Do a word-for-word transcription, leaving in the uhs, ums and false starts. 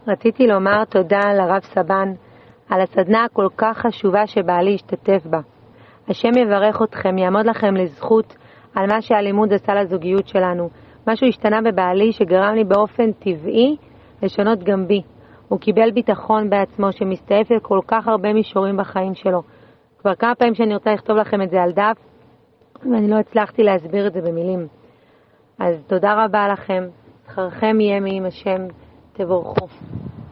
רציתי לומר תודה לרב סבן על הסדנה הכל כך חשובה שבעלי השתתף בה. השם יברך אתכם, יעמוד לכם לזכות על מה שהלימוד עשה לזוגיות שלנו. משהו השתנה בבעלי שגרם לי באופן טבעי לשנות גם בי. הוא קיבל ביטחון בעצמו שמסתעף על כל כך הרבה מישורים בחיים שלו. כבר כמה פעמים שאני רוצה לכתוב לכם את זה על דף, ואני לא הצלחתי להסביר את זה במילים. אז תודה רבה לכם, שכרכם יהיה מעם השם, תבורכו.